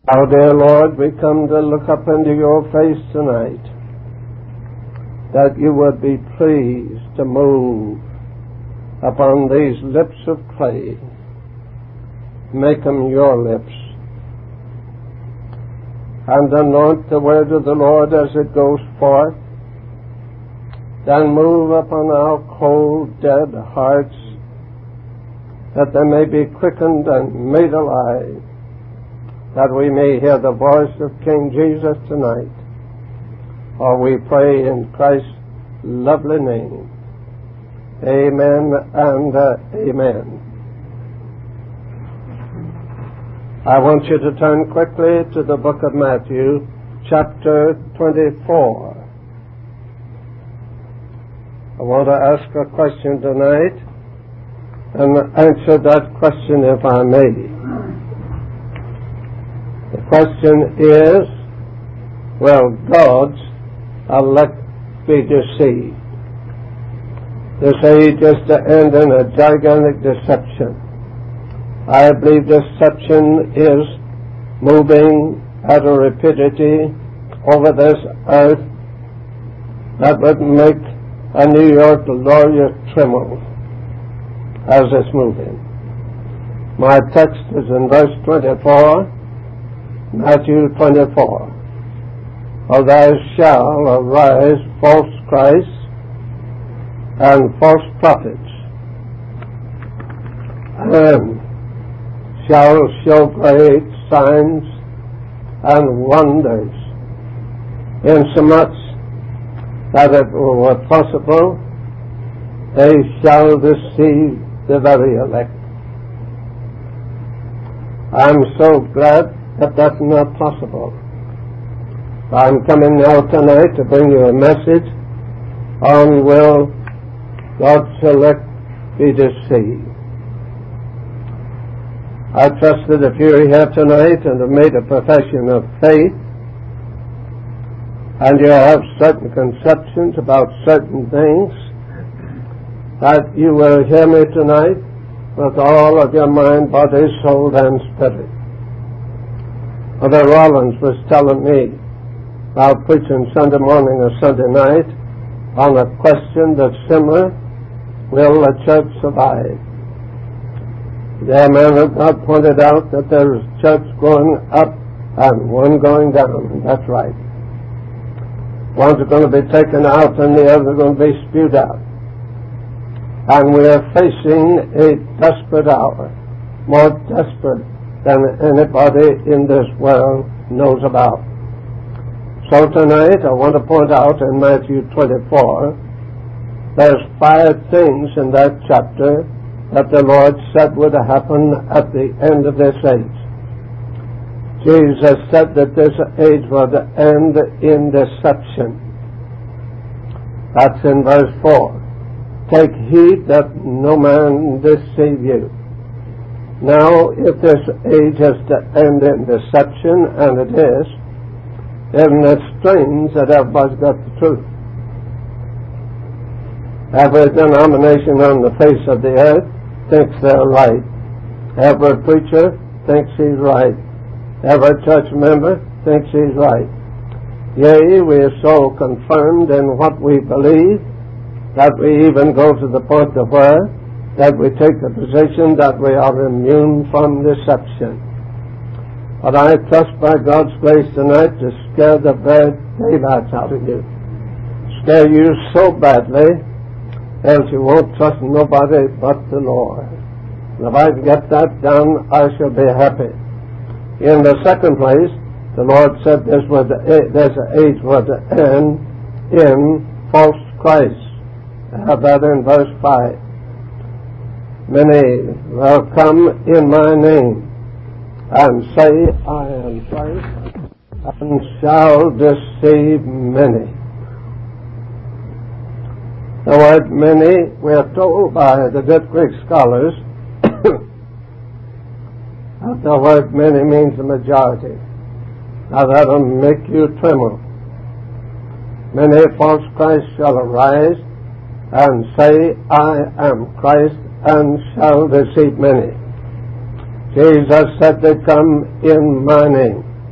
Our dear Lord, we come to look up into your face tonight, that you would be pleased to move upon these lips of clay. Make them your lips, and anoint the word of the Lord as it goes forth. Then move upon our cold, dead hearts, that they may be quickened and made alive, that we may hear the voice of King Jesus tonight. For we pray in Christ's lovely name. Amen and amen. I want you to turn quickly to the book of Matthew, chapter 24. I want to ask a question tonight and answer that question if I may. The question is, will God's elect be deceived? This age is to end in a gigantic deception. I believe deception is moving at a rapidity over this earth that would make a New York lawyer tremble as it's moving. My text is in verse 24, Matthew 24. For there shall arise false Christs and false prophets, and shall show great signs and wonders, insomuch that if it were possible, they shall deceive the very elect. I'm so glad that that's not possible. I'm coming now tonight to bring you a message on will God's elect be deceived. I trust that if you're here tonight and have made a profession of faith, and you have certain conceptions about certain things, that you will hear me tonight with all of your mind, body, soul, and spirit. Brother Rollins was telling me about preaching Sunday morning or Sunday night on a question that's similar: will the church survive? The man of God pointed out that there is a church going up and one going down. That's right. One's going to be taken out and the other going to be spewed out. And we are facing a desperate hour, more desperate than anybody in this world knows about. So tonight I want to point out in Matthew 24, there's 5 things in that chapter that the Lord said would happen at the end of this age. Jesus said that this age would end in deception. That's in verse 4. Take heed that no man deceive you. Now, if this age is to end in deception, and it is, isn't it strange that everybody's got the truth? Every denomination on the face of the earth thinks they're right. Every preacher thinks he's right. Every church member thinks he's right. Yea, we are so confirmed in what we believe that we even go to the point of where that we take the position that we are immune from deception. But I trust by God's grace tonight to scare the very daylights out of you. Scare you so badly else you won't trust nobody but the Lord. And if I can get that done, I shall be happy. In the second place, the Lord said this age would end in false Christ. I have that in verse 5. Many will come in my name and say, I am Christ, and shall deceive many. The word many, we are told by the good Greek scholars, that the word many means the majority. Now that'll make you tremble. Many false Christs shall arise and say, I am Christ, and shall deceive many. Jesus said they come in my name.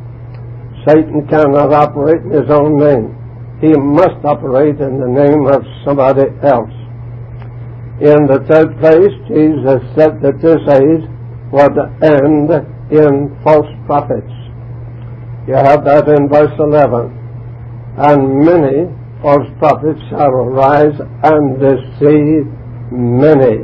Satan cannot operate in his own name. He must operate in the name of somebody else. In the third place, Jesus said that this age would end in false prophets. You have that in verse 11. And many false prophets shall arise and deceive many.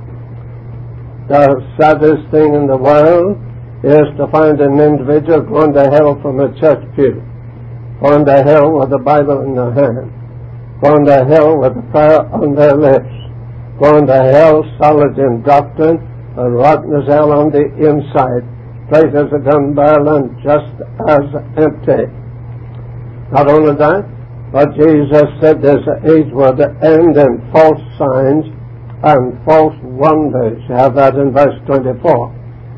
The saddest thing in the world is to find an individual going to hell from a church pew, going to hell with a Bible in their hand, going to hell with a prayer on their lips, going to hell solid in doctrine, but rotten as hell on the inside, straight as a gun barrel and just as empty. Not only that, but Jesus said this age would end in false signs and false wonders. You have that in verse 24.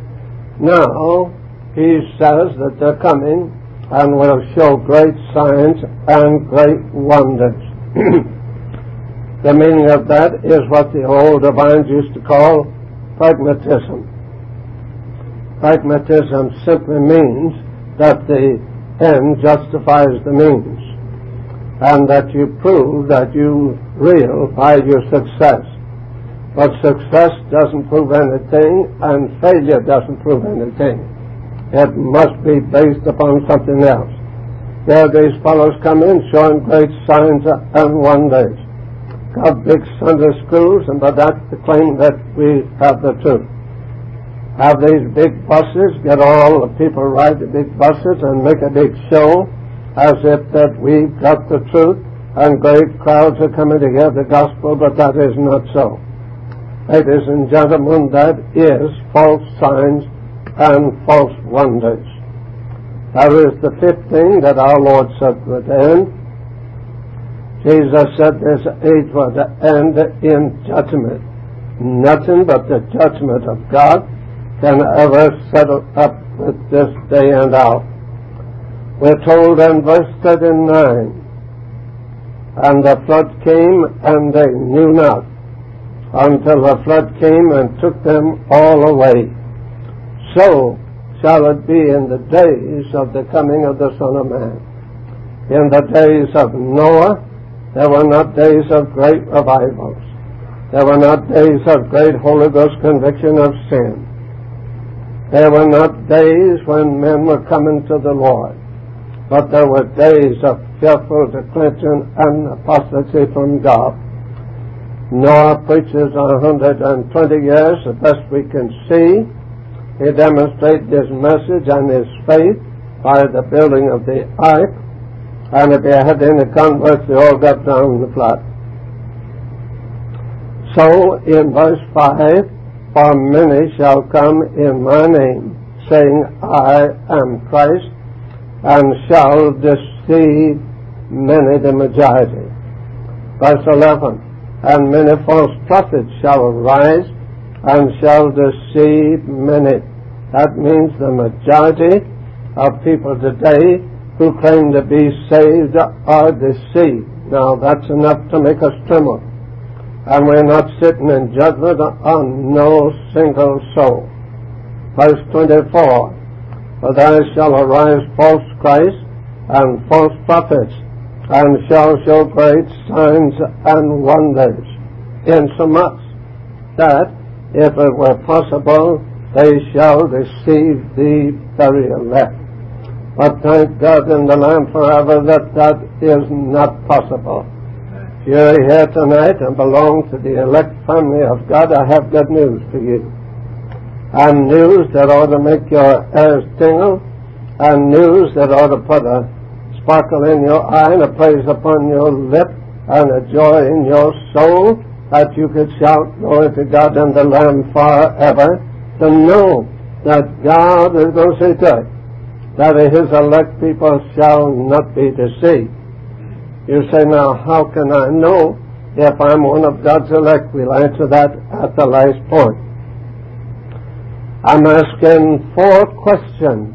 Now, he says that they're coming and will show great signs and great wonders. The meaning of that is what the old divines used to call pragmatism. Pragmatism simply means that the end justifies the means, and that you prove that you real by your success. But success doesn't prove anything, and failure doesn't prove anything. It must be based upon something else. There these fellows come in showing great signs and wonders. Got big Sunday schools, and by that they claim that we have the truth. Have these big buses, get all the people ride the big buses and make a big show as if that we've got the truth, and great crowds are coming to hear the gospel, but that is not so. Ladies and gentlemen, that is false signs and false wonders. That is the fifth thing that our Lord said would end. Jesus said this age would end in judgment. Nothing but the judgment of God can ever settle up with this day and hour. We're told in verse 39, and the flood came, and they knew not, until the flood came and took them all away. So shall it be in the days of the coming of the Son of Man. In the days of Noah, there were not days of great revivals. There were not days of great Holy Ghost conviction of sin. There were not days when men were coming to the Lord, but there were days of fearful declension and apostasy from God. Noah preaches 120 years, the best we can see. He demonstrated his message and his faith by the building of the ark, and if he had any converts, they all got down the flood. So, in verse 5, for many shall come in my name, saying, I am Christ, and shall deceive many, the majority. Verse 11, and many false prophets shall arise, and shall deceive many. That means the majority of people today who claim to be saved are deceived. Now, that's enough to make us tremble. And we're not sitting in judgment on no single soul. Verse 24, for there shall arise false Christs and false prophets, and shall show great signs and wonders, insomuch that, if it were possible, they shall deceive the very elect. But thank God in the Lamb forever that that is not possible. If you're here tonight and belong to the elect family of God, I have good news for you. And news that ought to make your ears tingle, and news that ought to put a sparkle in your eye and a praise upon your lip and a joy in your soul, that you could shout, glory to God and the Lamb forever, to know that God is going to see to it that his elect people shall not be deceived. You say, now, how can I know if I'm one of God's elect? We'll answer that at the last point. I'm asking 4 questions.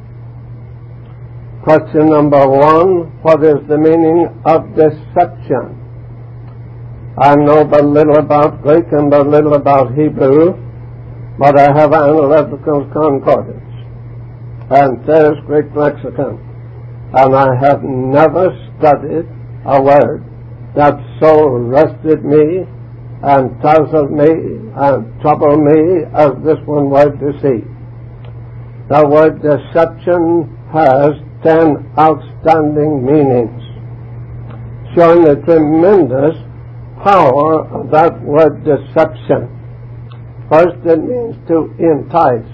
Question number 1, what is the meaning of deception? I know but little about Greek and but little about Hebrew, but I have an analytical concordance, and there's Greek lexicon. and I have never studied a word that so arrested me and tousled me and troubled me as this one word deceit. The word deception has 10 outstanding meanings, showing the tremendous power of that word deception. First, it means to entice.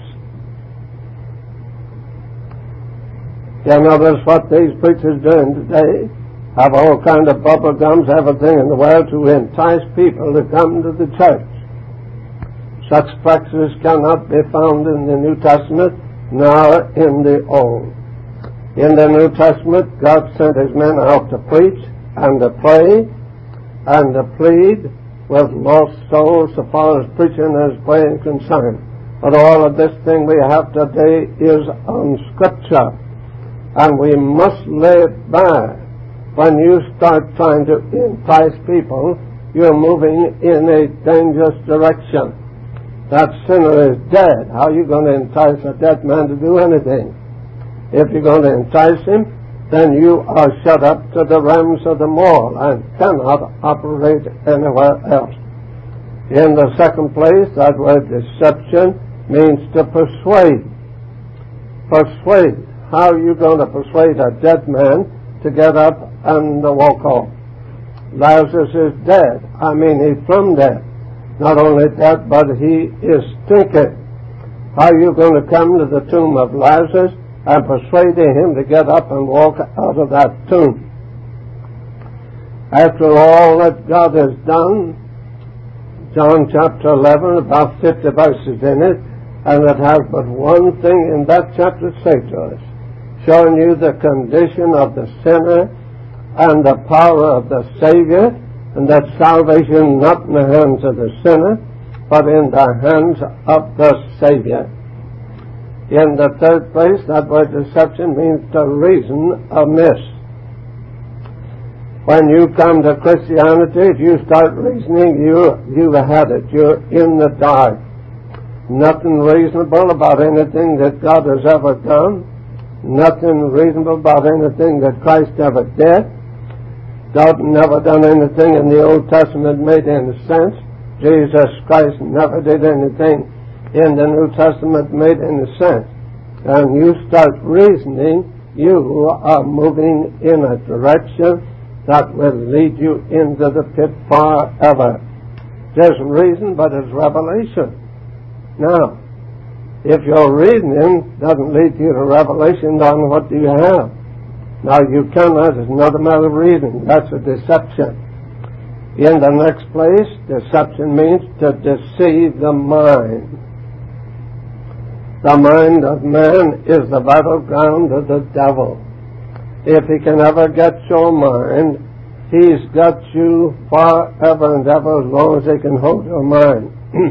You notice what these preachers doing today? Have all kind of bubble gums, everything in the world to entice people to come to the church. Such practices cannot be found in the New Testament, nor in the Old. In the New Testament, God sent His men out to preach and to pray and to plead with lost souls so far as preaching is praying concerned. But all of this thing we have today is on Scripture, and we must lay it by. When you start trying to entice people, you're moving in a dangerous direction. That sinner is dead. How are you going to entice a dead man to do anything? If you're going to entice him, then you are shut up to the realms of the moral and cannot operate anywhere else. In the second place, that word deception means to persuade. Persuade. How are you going to persuade a dead man to get up and walk off? Lazarus is dead. I mean, he's from dead. Not only dead, but he is stinking. How are you going to come to the tomb of Lazarus and persuade him to get up and walk out of that tomb? After all that God has done, John chapter 11, about 50 verses in it, and it has but one thing in that chapter to say to us, showing you the condition of the sinner and the power of the Savior, and that salvation not in the hands of the sinner, but in the hands of the Savior. In the third place, that word deception means to reason amiss. When you come to Christianity, if you start reasoning, you've had it. You're in the dark. Nothing reasonable about anything that God has ever done. Nothing reasonable about anything that Christ ever did. God never done anything in the Old Testament made any sense. Jesus Christ never did anything in the New Testament made any sense. And you start reasoning, you are moving in a direction that will lead you into the pit forever. There's reason, but it's revelation. Now, if your reasoning doesn't lead you to revelation, then what do you have? Now, you cannot, it's not a matter of reason. That's a deception. In the next place, deception means to deceive the mind. The mind of man is the battleground of the devil. If he can ever get your mind, he's got you forever and ever as long as he can hold your mind.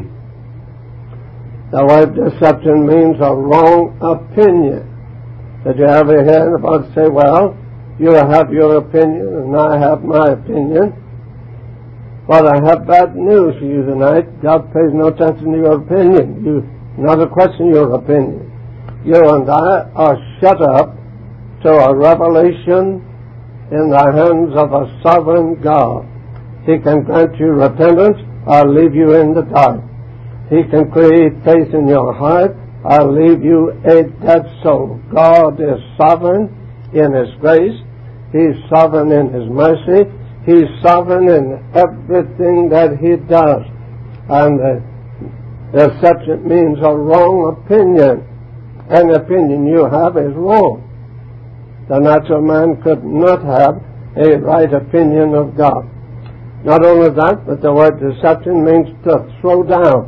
The word deception means a wrong opinion. Did you ever hear anybody say, well, you have your opinion and I have my opinion? Well, I have bad news for you tonight. God pays no attention to your opinion. Not a question of your opinion. You and I are shut up to a revelation in the hands of a sovereign God. He can grant you repentance or leave you in the dark. He can create faith in your heart or leave you a dead soul. God is sovereign in His grace. He's sovereign in His mercy. He's sovereign in everything that He does. And deception means a wrong opinion. Any opinion you have is wrong. The natural man could not have a right opinion of God. Not only that, but the word deception means to throw down.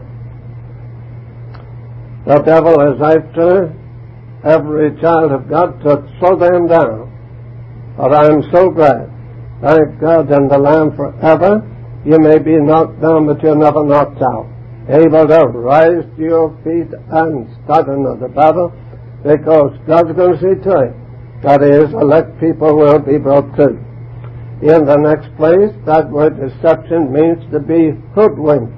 The devil is after every child of God to throw them down. But I am so glad, thank God and the Lamb forever, you may be knocked down, but you're never knocked out. Able to rise to your feet and start another battle, because God's going to see to it. That is, elect people will be brought to. In the next place, that word deception means to be hoodwinked.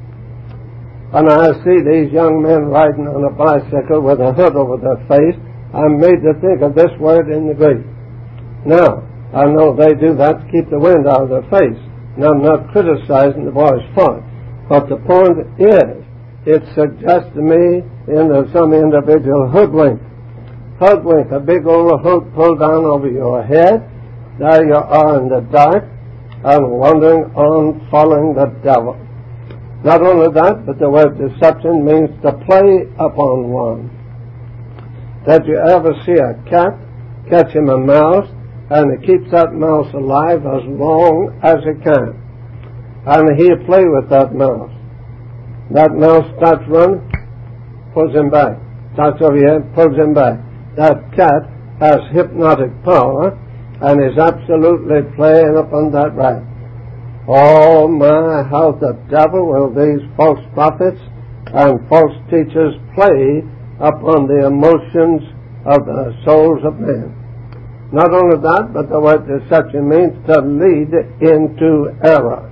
When I see these young men riding on a bicycle with a hood over their face, I'm made to think of this word in the Greek. Now, I know they do that to keep the wind out of their face. And I'm not criticizing the boy's fault. But the point is, it suggests to me some individual hoodwink. Hoodwink, a big old hood pulled down over your head. There you are in the dark and wandering on following the devil. Not only that, but the word deception means to play upon one. Did you ever see a cat catch him a mouse, and he keeps that mouse alive as long as he can? And he'll play with that mouse. That mouse starts running, pulls him back. Starts over here, pulls him back. That cat has hypnotic power and is absolutely playing upon that rat. Oh my, how the devil will these false prophets and false teachers play upon the emotions of the souls of men. Not only that, but the word deception means to lead into error.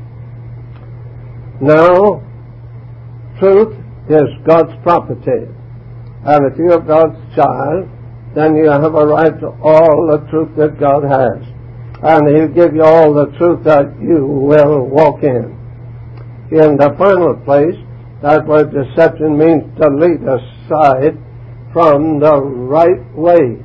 Now, truth is God's property. And if you're God's child, then you have a right to all the truth that God has. And He'll give you all the truth that you will walk in. In the final place, that word deception means to lead aside from the right way.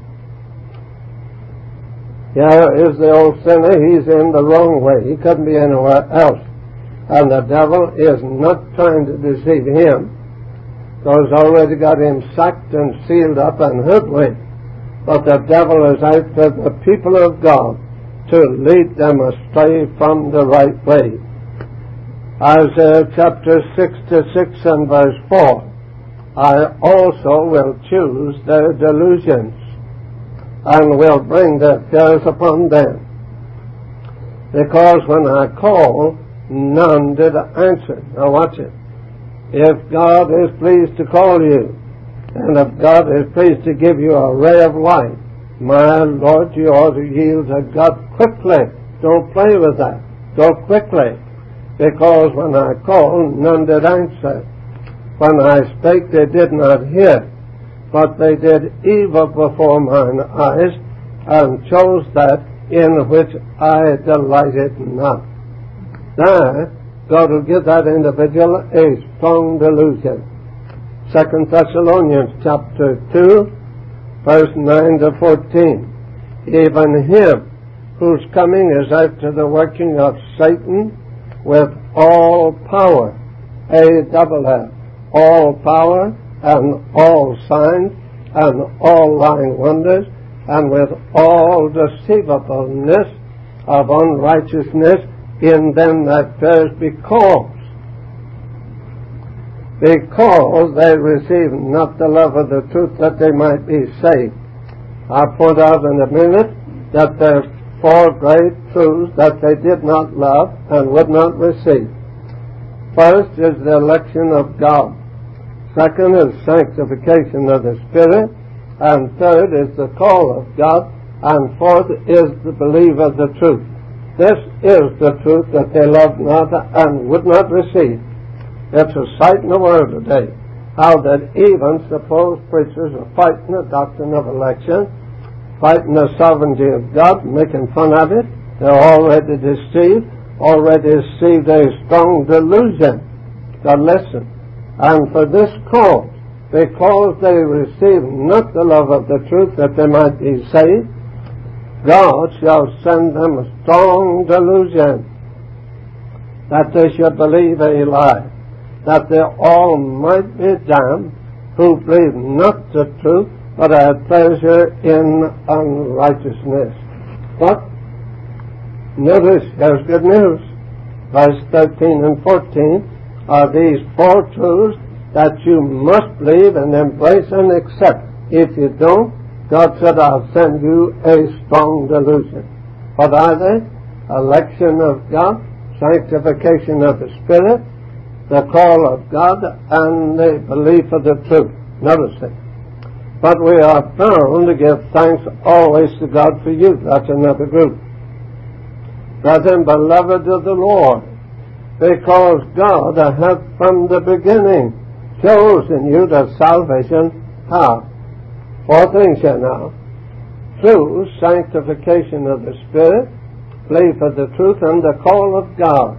Here is the old sinner. He's in the wrong way. He couldn't be anywhere else. And the devil is not trying to deceive him, because he's already got him sacked and sealed up and hoodwinked. But the devil is after the people of God to lead them astray from the right way. Isaiah chapter 66 and verse 4. I also will choose their delusions, and will bring their fears upon them. Because when I called, none did answer. Now watch it. If God is pleased to call you, and if God is pleased to give you a ray of light, my Lord, you ought to yield to God quickly. Don't play with that. Go quickly. Because when I called, none did answer. When I spake, they did not hear. But they did evil before mine eyes, and chose that in which I delighted not. There, God will give that individual a strong delusion. 2 Thessalonians chapter 2, verse 9 to 14. Even him whose coming is after the working of Satan with all power, A-double-F, all power and all signs and all lying wonders, and with all deceivableness of unrighteousness in them that perish, because they receive not the love of the truth, that they might be saved. I'll point out in a minute that there are four great truths that they did not love and would not receive. First is the election of God. Second is sanctification of the Spirit. And third is the call of God. And fourth is the belief of the truth. This is the truth that they loved not and would not receive. It's a sight in the world today, how that even supposed preachers are fighting the doctrine of election, fighting the sovereignty of God, making fun of it. They're already deceived a strong delusion. Now listen. And for this cause, because they receive not the love of the truth, that they might be saved, God shall send them a strong delusion, that they should believe a lie, that they all might be damned who believe not the truth, but have pleasure in unrighteousness. But notice, here's good news. Verse 13 and 14 are these four truths that you must believe and embrace and accept. If you don't, God said, I'll send you a strong delusion. What are they? Election of God, sanctification of the Spirit, the call of God, and the belief of the truth. Notice it. But we are bound to give thanks always to God for you. That's another group. Brethren, beloved of the Lord, because God hath from the beginning chosen you to salvation. How? Four things here now. Through sanctification of the Spirit, plea for the truth, and the call of God.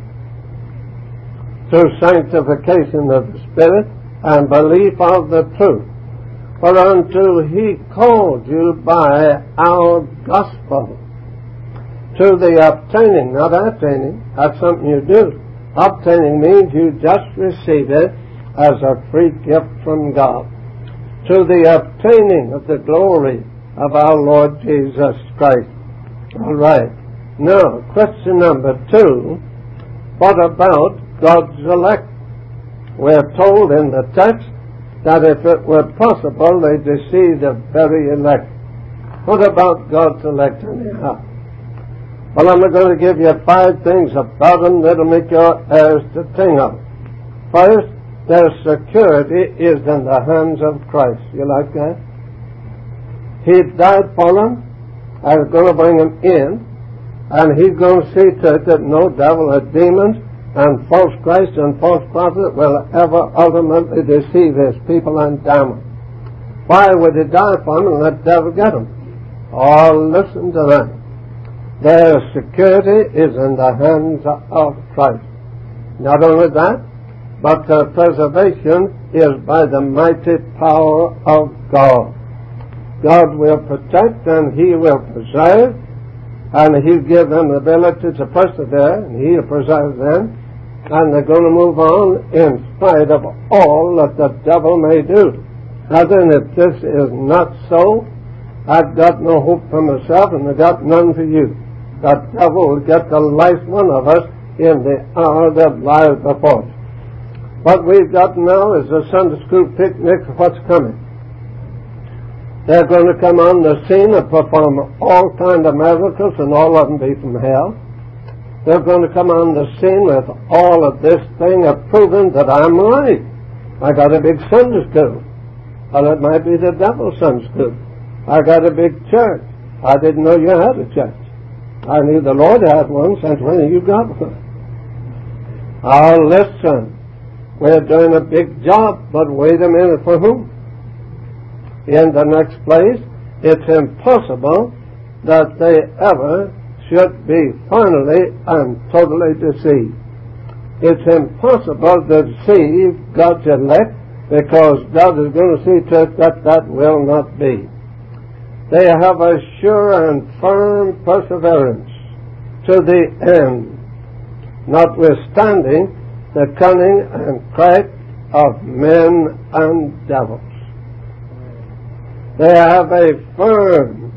Through sanctification of the Spirit and belief of the truth. For unto He called you by our gospel, to the obtaining, not attaining, that's something you do. Obtaining means you just receive it as a free gift from God. To the obtaining of the glory of our Lord Jesus Christ. All right. Now, question number 2, what about God's elect? We're told in the text that if it were possible, they deceive the very elect. What about God's elect anyhow? Well, I'm going to give you 5 things about them that'll make your ears to tingle. First, their security is in the hands of Christ. You like that? He died for them, and is going to bring them in, and He's going to see to it that no devil or demons and false Christ and false prophet will ever ultimately deceive His people and damn them. Why would He die for them and let the devil get them? Oh, listen to that. Their security is in the hands of Christ. Not only that, but their preservation is by the mighty power of God. God will protect and He will preserve, and He'll give them the ability to persevere, and He'll preserve them, and they're going to move on in spite of all that the devil may do. Now then, if this is not so, I've got no hope for myself, and I've got none for you. The devil will get the last one of us in the hour that lies before us. What we've got now is a Sunday school picnic of what's coming. They're going to come on the scene and perform all kinds of miracles, and all of them be from hell. They're going to come on the scene with all of this thing of proving that I'm right. I got a big Sunday school. Well, it might be the devil's Sunday school. I got a big church. I didn't know you had a church. I knew the Lord had one since when you got one. Oh, listen. We're doing a big job, but wait a minute, for whom? In the next place, it's impossible that they ever should be finally and totally deceived. It's impossible to deceive God's elect, because God is going to see to it that that will not be. They have a sure and firm perseverance to the end, notwithstanding the cunning and craft of men and devils. They have a firm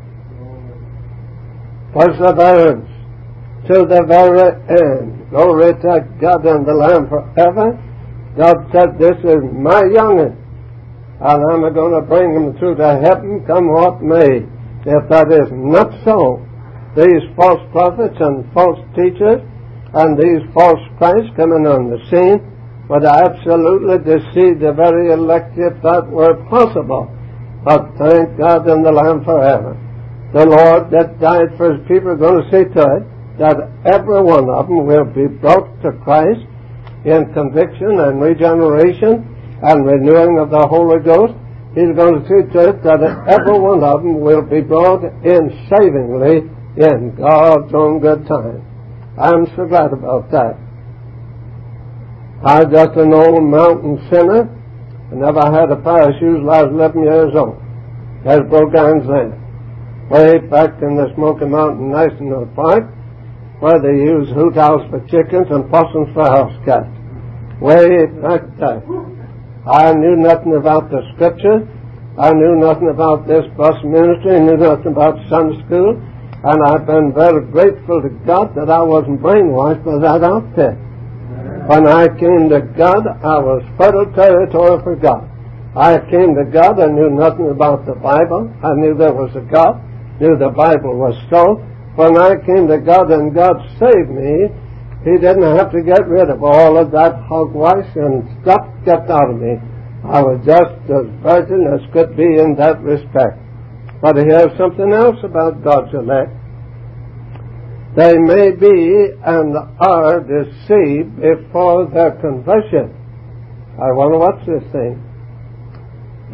perseverance to the very end. Glory to God and the Lamb forever. God said, this is my young'un, and I'm going to bring him through to heaven, come what may. If that is not so, these false prophets and false teachers and these false Christs coming on the scene would absolutely deceive the very elect if that were possible. But thank God and the Lamb forever. The Lord that died for His people is going to see to it that every one of them will be brought to Christ in conviction and regeneration and renewing of the Holy Ghost. He's going to see to it that every one of them will be brought in savingly in God's own good time. I'm so glad about that. I was just an old mountain sinner. I never had a pair of shoes till I was 11 years old. There's Brogans there. Way back in the Smoky Mountain National Park, where they use hoot owls for chickens and possums for house cats. Way back there. I knew nothing about the Scriptures. I knew nothing about this bus ministry. I knew nothing about Sunday school. And I've been very grateful to God that I wasn't brainwashed by that outfit. When I came to God, I was fertile territory for God. I came to God, I knew nothing about the Bible. I knew there was a God, knew the Bible was so. When I came to God and God saved me, He didn't have to get rid of all of that hogwash and stuff kept out of me. I was just as virgin as could be in that respect. But here's something else about God's elect. They may be and are deceived before their conversion. I wonder what's this thing.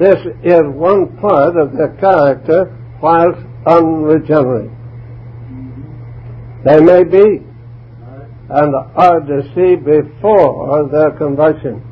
This is one part of their character whilst unregenerate. They may be and are deceived before their conversion.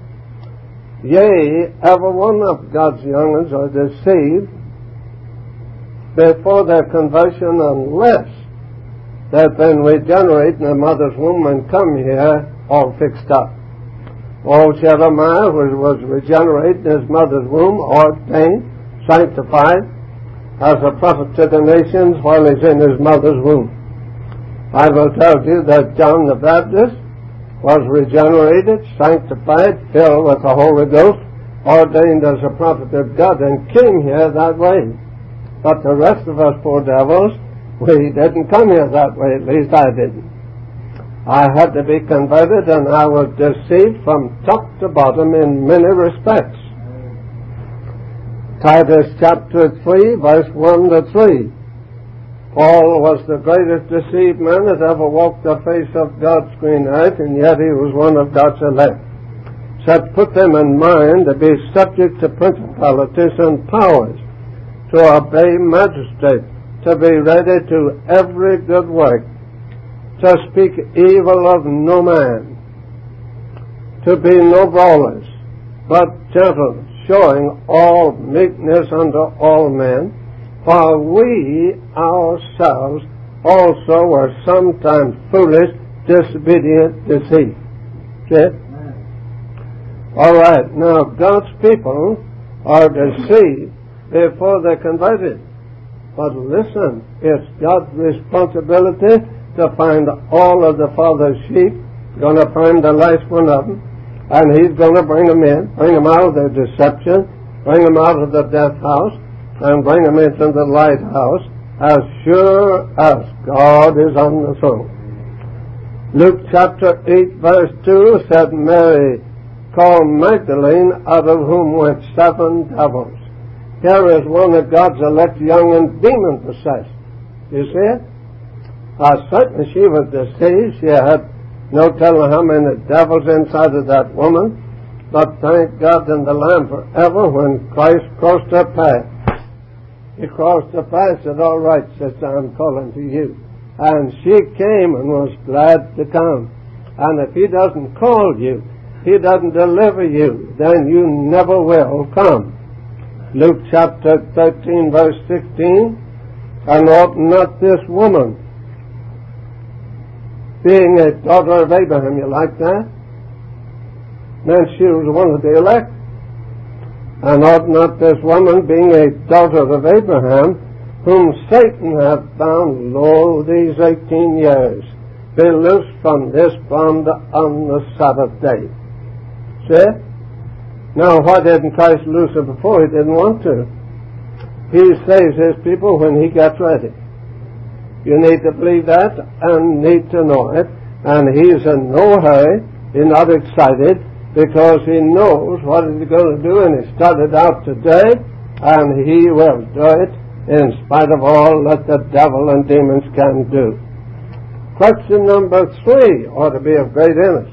Yea, every one of God's young ones are deceived before their conversion unless they've been regenerated in their mother's womb and come here all fixed up. Old Jeremiah was regenerated in his mother's womb, ordained, sanctified as a prophet to the nations while he's in his mother's womb. Bible tells you that John the Baptist was regenerated, sanctified, filled with the Holy Ghost, ordained as a prophet of God, and came here that way. But the rest of us poor devils, we didn't come here that way, at least I didn't. I had to be converted, and I was deceived from top to bottom in many respects. Titus chapter 3, verse 1 to 3. Paul was the greatest deceived man that ever walked the face of God's green earth, and yet he was one of God's elect. Such put them in mind to be subject to principalities and powers, to obey magistrates, to be ready to every good work, to speak evil of no man, to be no brawlers, but gentle, showing all meekness unto all men. For we ourselves also were sometimes foolish, disobedient, deceived. See? All right. Now, God's people are deceived before they're converted. But listen, it's God's responsibility to find all of the Father's sheep, going to find the last one of them, and He's going to bring them in, bring them out of their deception, bring them out of the death house, and bring them into the lighthouse, as sure as God is on the throne. Luke chapter 8, verse 2 said, Mary called Magdalene, out of whom went 7 devils. Here is one of God's elect, young and demon-possessed. You see it? Certainly she was deceived. She had no telling how many devils inside of that woman. But thank God and the Lamb forever when Christ crossed her path. He crossed the path and said, all right, sister, I'm calling to you. And she came and was glad to come. And if He doesn't call you, He doesn't deliver you, then you never will come. Luke chapter 13, verse 16, and ought not this woman, being a daughter of Abraham, you like that? Then she was one of the elect. And ought not this woman, being a daughter of Abraham, whom Satan hath bound, lo, these 18 years, be loosed from this bond on the Sabbath day? See? Now, why didn't Christ loose her before? He didn't want to. He saves His people when He gets ready. You need to believe that and need to know it. And He's in no hurry. He's not excited, because He knows what He's going to do, and He started out today, and He will do it in spite of all that the devil and demons can do. Question number 3 ought to be of great interest.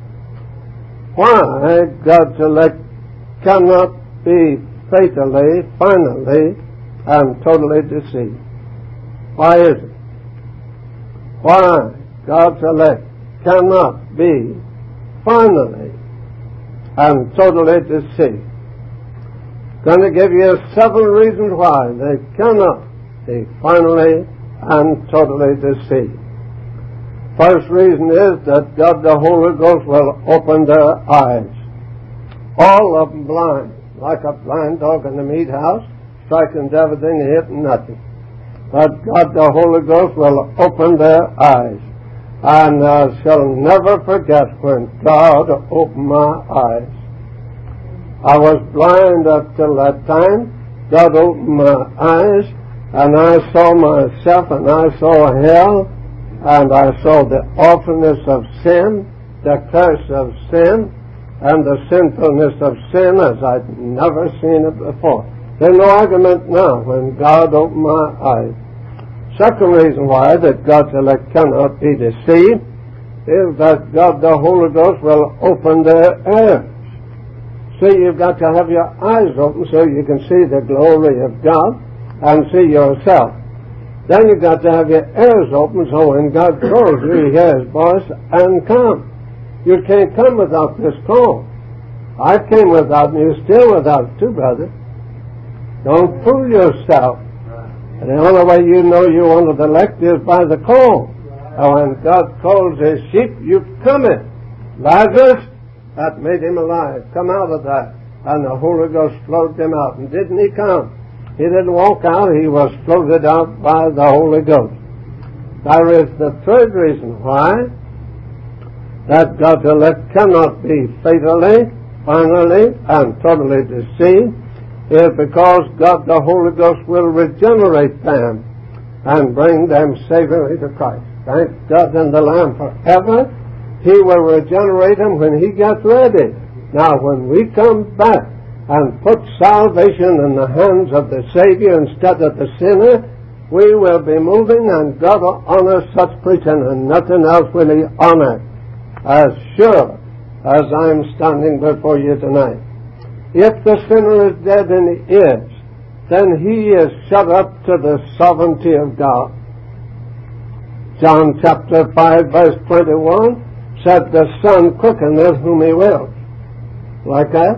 Why God's elect cannot be fatally, finally, and totally deceived. Why is it? Why God's elect cannot be finally and totally deceived. Going to give you 7 reasons why they cannot be finally and totally deceived. First reason is that God the Holy Ghost will open their eyes. All of them blind, like a blind dog in the meat house, striking at everything and hitting nothing. But God the Holy Ghost will open their eyes. And I shall never forget when God opened my eyes. I was blind up till that time. God opened my eyes, and I saw myself, and I saw hell, and I saw the awfulness of sin, the curse of sin, and the sinfulness of sin as I'd never seen it before. There's no argument now when God opened my eyes. Second reason why that God's elect cannot be deceived is that God the Holy Ghost will open their ears. See, you've got to have your eyes open so you can see the glory of God and see yourself. Then you've got to have your ears open so when God calls you, you hear His voice and come. You can't come without this call. I came without, and you're still without too, brother. Don't fool yourself. And the only way you know you're one of the elect is by the call. And when God calls His sheep, you come in. Lazarus, that made him alive. Come out of that. And the Holy Ghost floated him out. And didn't he come? He didn't walk out. He was floated out by the Holy Ghost. There is the third reason why that God's elect cannot be fatally, finally, and totally deceived is because God the Holy Ghost will regenerate them and bring them savingly to Christ. Thank God in the Lamb forever. He will regenerate them when He gets ready. Now, when we come back and put salvation in the hands of the Savior instead of the sinner, we will be moving, and God will honor such preaching, and nothing else will He honor, as sure as I'm standing before you tonight. If the sinner is dead, and he is, then he is shut up to the sovereignty of God. John chapter 5 verse 21 said, the Son quickeneth whom He will. Like that?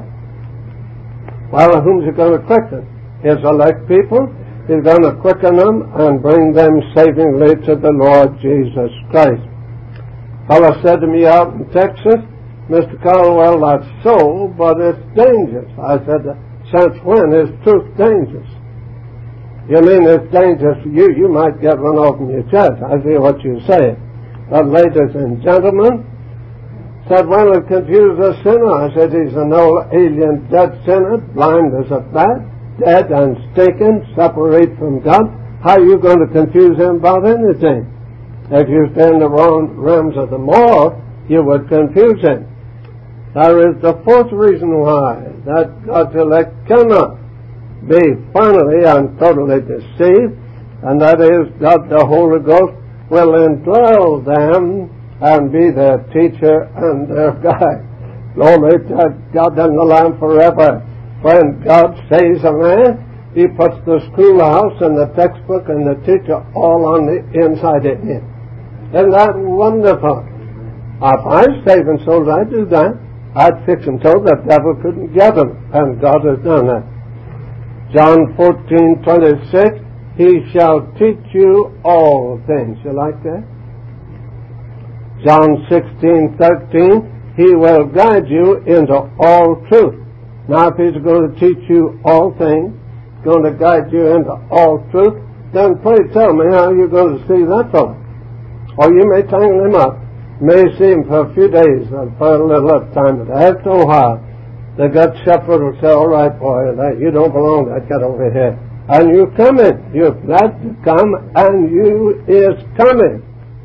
Well, whom's He going to quicken? His elect people. He's going to quicken them and bring them savingly to the Lord Jesus Christ. A fellow said to me out in Texas, Mr. Caldwell, that's so, but it's dangerous. I said, since when is truth dangerous? You mean it's dangerous for you? You might get run off in your chest. I see what you say. But ladies and gentlemen, said, well, it confuses a sinner. I said, he's an old alien dead sinner, blind as a bat, dead and stinking, separate from God. How are you going to confuse him about anything? If you stay in the wrong realms of the moral, you would confuse him. There is the fourth reason why that God's elect cannot be finally and totally deceived, and that is God the Holy Ghost will indwell them and be their teacher and their guide. Glory to God and the Lamb forever. When God saves a man, He puts the schoolhouse and the textbook and the teacher all on the inside of him. Isn't that wonderful? If I was saving souls, I'd do that. I'd fix them so the devil couldn't get them, and God has done that. John 14:26, He shall teach you all things. You like that? John 16:13, He will guide you into all truth. Now, if He's going to teach you all things, going to guide you into all truth, then pray tell me how you're going to see that fellow. Or you may tangle him up. You may see him for a few days or for a little time, but after a while, the good shepherd will say, all right, boy, you don't belong there, get over here. And you come in. You're glad to come, and you is coming.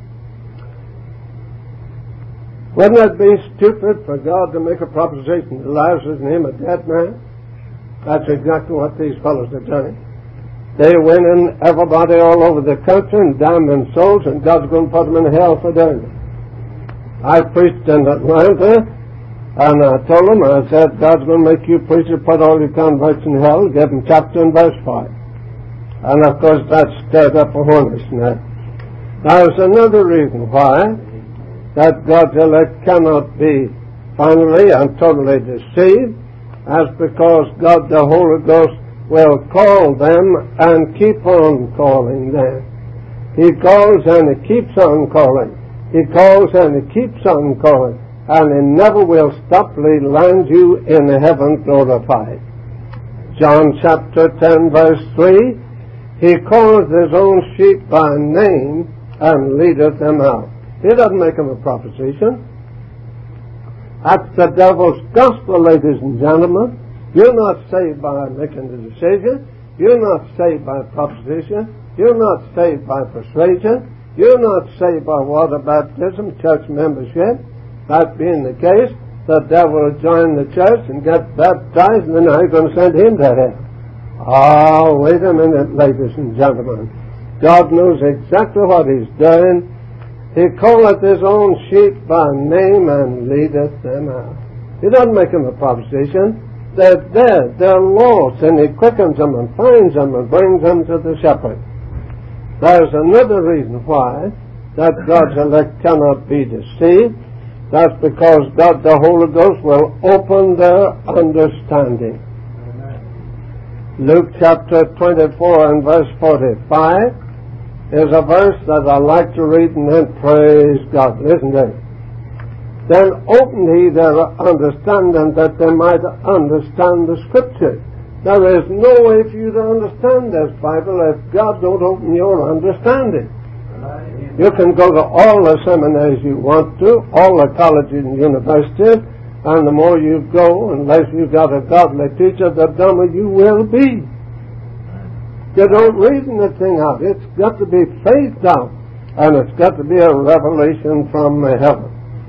Wouldn't it be stupid for God to make a proposition to Lazarus and him a dead man? That's exactly what these fellows are doing. They went in everybody all over the country and damning souls, and God's going to put them in hell for doing it. I preached in Atlanta, and I told them, I said, God's going to make you preachers put all your converts in hell, give them chapter and verse 5. And of course that stirred up a hornet's nest. There's another reason why that God's elect cannot be finally and totally deceived, as because God the Holy Ghost will call them and keep on calling them. He calls and He keeps on calling. He calls and He keeps on calling. And He never will stop till He lands you in heaven glorified. John chapter 10 verse 3, He calls His own sheep by name and leadeth them out. He doesn't make them a proposition. That's the devil's gospel, ladies and gentlemen. You're not saved by making the decision. You're not saved by proposition. You're not saved by persuasion. You're not saved by water baptism, church membership. That being the case, the devil will join the church and get baptized, and then how are you going to send him to hell? Oh, wait a minute, ladies and gentlemen. God knows exactly what He's doing. He calleth His own sheep by name and leadeth them out. He doesn't make them a proposition. they're dead, they're lost, and he quickens them and finds them and brings them to the shepherd. There's another reason why that God's elect cannot be deceived. That's because God the Holy Ghost will open their understanding. Luke chapter 24 and verse 45 is a verse that I like to read and then praise God. Listen to it. Then opened he their understanding that they might understand the Scripture. There is no way for you to understand this Bible if God don't open your understanding. You can go to all the seminaries you want to, all the colleges and universities, and the more you go, unless you've got a godly teacher, the dumber you will be. You don't reason the thing out. It's got to be faith out, and it's got to be a revelation from heaven.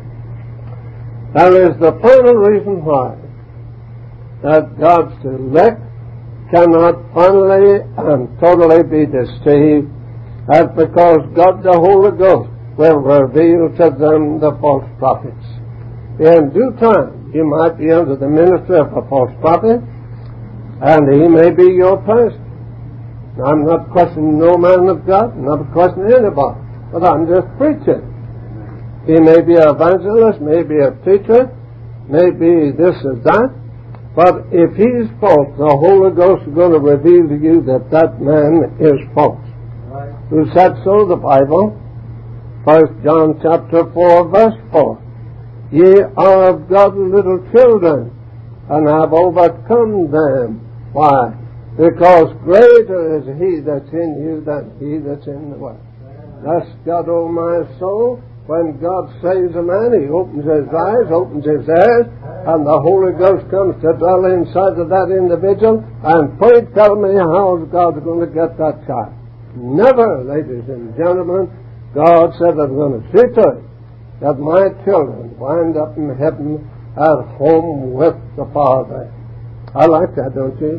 That is the final reason why that God's elect cannot finally and totally be deceived. That's because God the Holy Ghost will reveal to them the false prophets. In due time, you might be under the ministry of a false prophet, and he may be your person. I'm not questioning no man of God, I'm not questioning anybody, but I'm just preaching. He may be an evangelist, may be a teacher, may be this or that, but if he's false, the Holy Ghost is going to reveal to you that that man is false. Right. Who said so? The Bible. 1 John chapter 4, verse 4. Ye are of God little children, and have overcome them. Why? Because greater is he that's in you than he that's in the world. That's God, oh my soul. When God saves a man, he opens his eyes, opens his ears, and the Holy Ghost comes to dwell inside of that individual, and pray tell me how God's going to get that child. Never, ladies and gentlemen. God said, I'm going to see to it that my children wind up in heaven at home with the Father. I like that, don't you?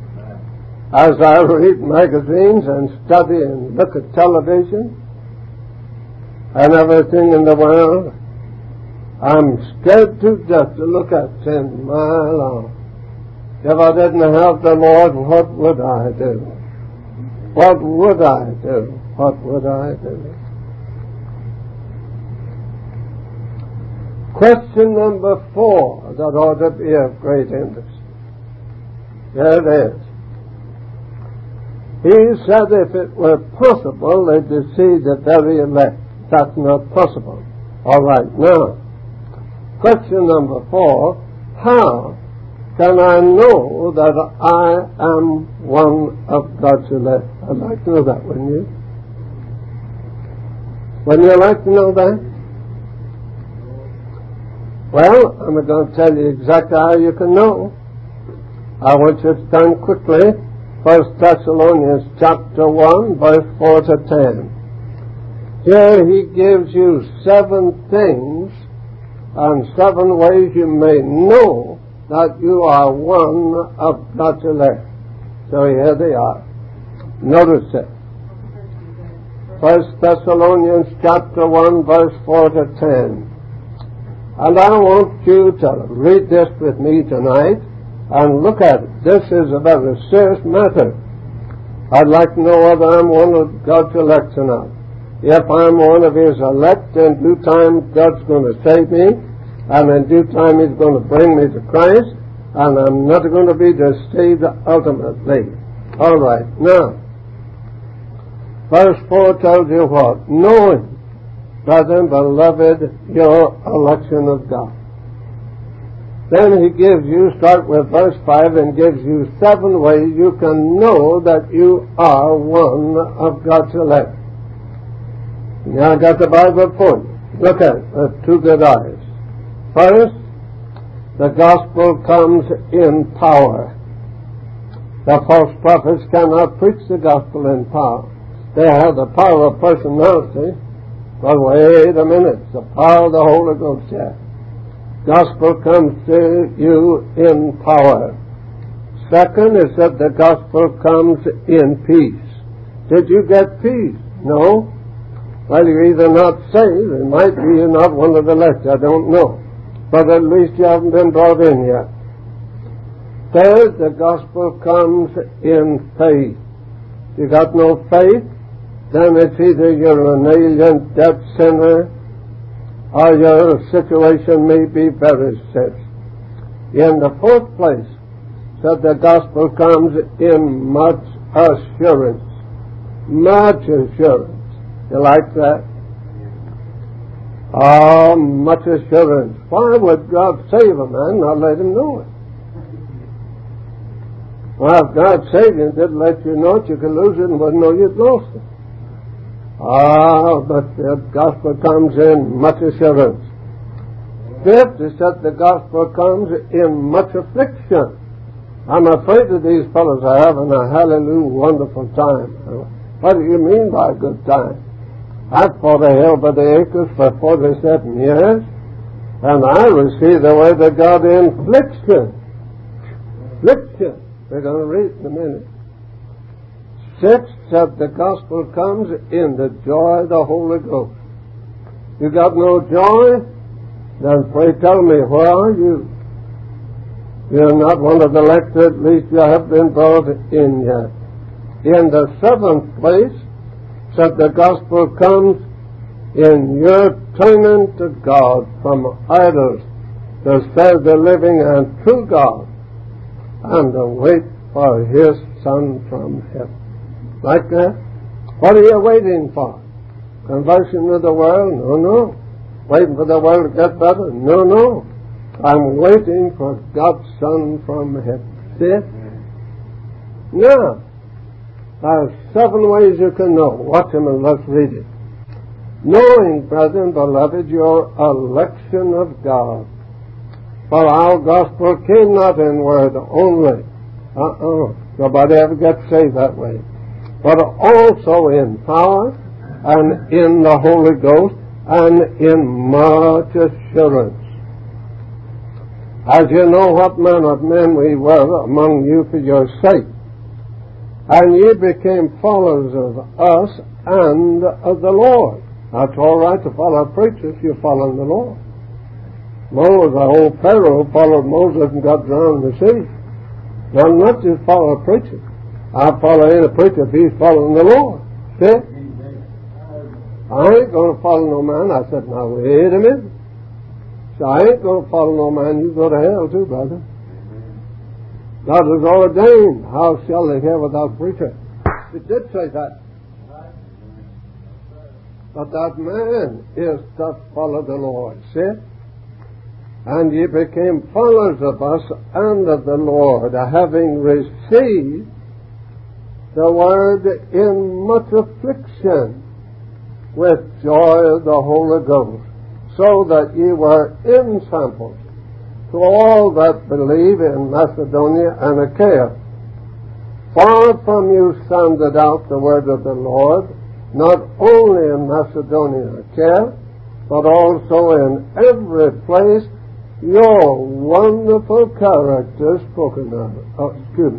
As I read magazines and study and look at television and everything in the world, I'm scared to death to look at sin, my Lord. If I didn't have the Lord, what would I do? What would I do? What would I do? Question number 4 that ought to be of great interest. There it is. He said if it were possible, they'd deceive the very elect. That's not possible. All right, now, question number 4, how can I know that I am one of God's elect? I'd like to know that, wouldn't you? Wouldn't you like to know that? Well, I'm going to tell you exactly how you can know. I want you to turn quickly. 1 Thessalonians chapter 1, verse 4 to 10. Here he gives you 7 things and 7 ways you may know that you are one of God's elect. So here they are. Notice it. 1 Thessalonians chapter 1, verse 4 to 10. And I want you to read this with me tonight and look at it. This is a very serious matter. I'd like to know whether I'm one of God's elect or not. If I'm one of his elect, in due time God's going to save me, and in due time he's going to bring me to Christ, and I'm not going to be deceived ultimately. All right, now, verse 4 tells you what? Knowing, brethren, beloved, your election of God. Then he gives you, start with verse 5, and gives you 7 ways you can know that you are one of God's elect. Now I got the Bible for you. Look at it with 2 good eyes. First, the gospel comes in power. The false prophets cannot preach the gospel in power. They have the power of personality, but wait a minute, the power of the Holy Ghost, yeah. Gospel comes to you in power. Second is that the gospel comes in peace. Did you get peace? No. Well, you're either not saved, it might be you're not one of the elect, I don't know. But at least you haven't been brought in yet. Third, the gospel comes in faith. You got no faith, then it's either you're an alien, dead sinner, or your situation may be very serious. In the fourth place, said the gospel comes in much assurance. Much assurance. You like that? Oh, much assurance. Why would God save a man, not let him know it? Well, if God saved you and didn't let you know it, you could lose it and wouldn't know you'd lost it. But the gospel comes in much assurance. Fifth, he said the gospel comes in much affliction. I'm afraid of these fellows are having a hallelujah wonderful time. What do you mean by a good time? I've fought a hell by the acres for 47 years, and I received the word of God in affliction. Affliction. We're going to read in a minute. Sixth, said the gospel comes in the joy of the Holy Ghost. You got no joy? Then pray tell me, where are you? You're not one of the elect, at least you have been brought in yet. In the seventh place, said the gospel comes in your turning to God from idols to serve the living and true God and to wait for His Son from heaven. Like that? What are you waiting for? Conversion of the world? No. Waiting for the world to get better? No. I'm waiting for God's Son from heaven. See it? Now, there's 7 ways you can know. Watch them and let's read it. Knowing, brethren, beloved, your election of God. For our gospel came not in word only. Nobody ever gets saved that way. But also in power and in the Holy Ghost and in much assurance. As you know what manner of men we were among you for your sake. And ye became followers of us and of the Lord. That's all right to follow preachers, you're following the Lord. Moses, the whole Pharaoh followed Moses and got drowned in the sea. Now, I'm not just follow a preacher. I follow any preacher if he's following the Lord. See? I ain't going to follow no man. I said, now wait a minute. So I ain't going to follow no man. You go to hell too, brother. God has ordained. How shall they hear without preacher? It did say that. But that man is to follow the Lord. See? And ye became followers of us and of the Lord, having received the word in much affliction with joy of the Holy Ghost, so that ye were ensamples to all that believe in Macedonia and Achaia. Far from you sounded out the word of the Lord, not only in Macedonia and Achaia, but also in every place your wonderful character spoken of.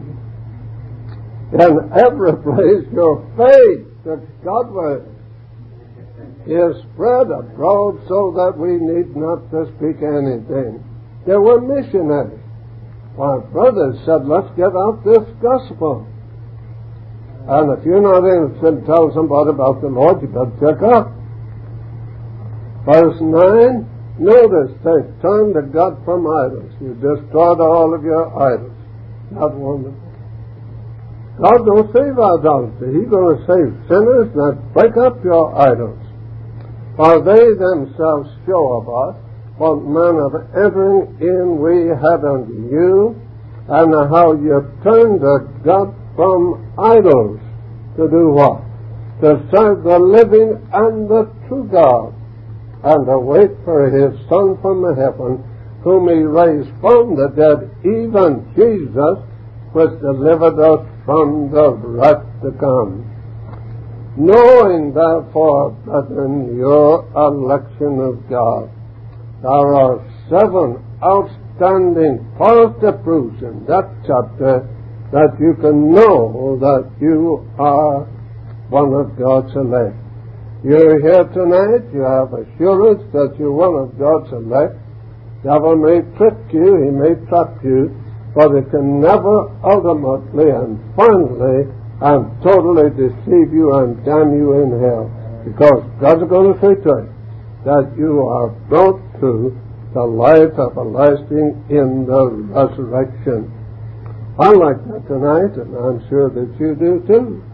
In every place your faith that Godward is spread abroad so that we need not to speak anything. There were missionaries. My brothers said, let's get out this gospel. And if you're not interested in telling somebody about the Lord, you better check out. Verse 9, notice they turned to God from idols. You destroyed all of your idols. Not wonderful. God don't save idolatry. He's going to save sinners that break up your idols. For they themselves show of us what manner of entering in we had unto you, and how you turned to God from idols to do what? To serve the living and the true God, and to wait for His Son from the heaven, whom He raised from the dead, even Jesus, which delivered us from the wrath to come. Knowing therefore, brethren, your election of God, there are 7 outstanding positive proofs in that chapter that you can know that you are one of God's elect. You're here tonight, you have assurance that you're one of God's elect. The devil may trick you, he may trap you, but it can never ultimately and finally and totally deceive you and damn you in hell, because God's going to say to you that you are brought to the life everlasting in the resurrection. I like that tonight, and I'm sure that you do too.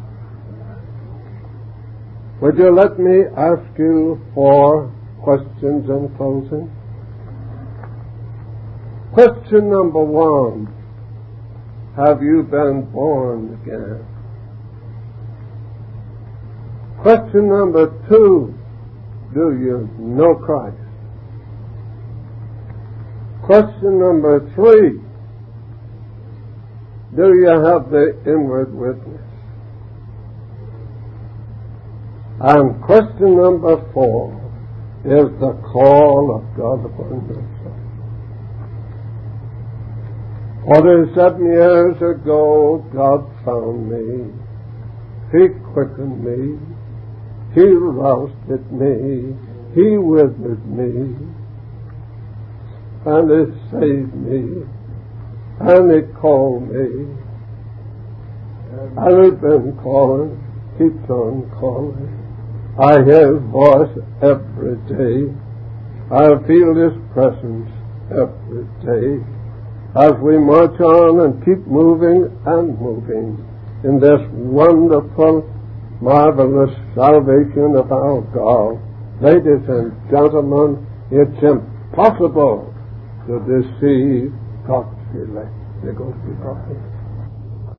Would you let me ask you 4 questions in closing? Question number 1, have you been born again? Question number 2, do you know Christ? Question number 3, do you have the inward witness? And question number 4 is the call of God upon yourself. 47 years ago, God found me. He quickened me. He roused me. He withered me. And He saved me. And He called me. And He's been calling, keeps on calling. I hear His voice every day. I feel His presence every day. As we march on and keep moving and moving in this wonderful, marvelous salvation of our God, ladies and gentlemen, it's impossible to deceive God's elect. They're going to be brought in.